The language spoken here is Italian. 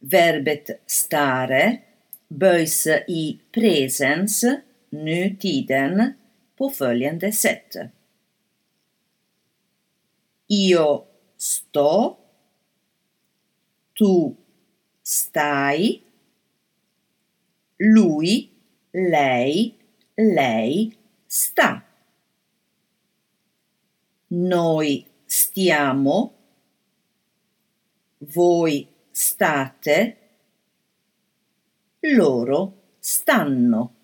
verbet stare bøys i presens nutiden på följande sätt. Io sto, tu stai, lui, lei sta. Noi stiamo, voi state, loro stanno.